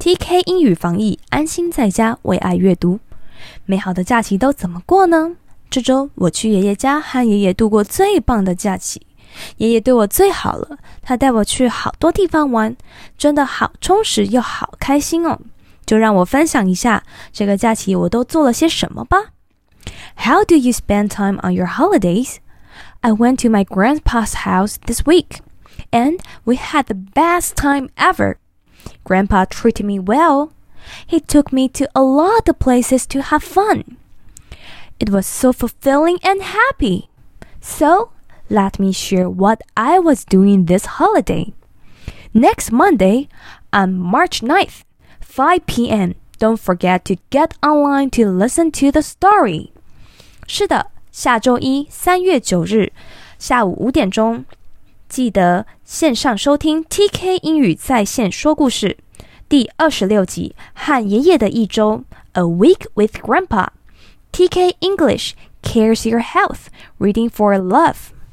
TK 英语防疫，安心在家为爱阅读。美好的假期都怎么过呢？这周我去爷爷家和爷爷度过最棒的假期。爷爷对我最好了，他带我去好多地方玩，真的好充实又好开心哦。就让我分享一下这个假期我都做了些什么吧。How do you spend time on your holidays? I went to my grandpa's house this week, and we had the best time ever. Grandpa treated me well. He took me to a lot of places to have fun. It was so fulfilling and happy. So, let me share what I was doing this holiday. Next Monday, on March 9th, 5 p.m., don't forget to get online to listen to the story. 是的，下周一3月9日下午5点钟，记得线上收听 TK 英语在线说故事第26集和爷爷的一周 A Week with Grandpa. TK English cares your health, reading for love.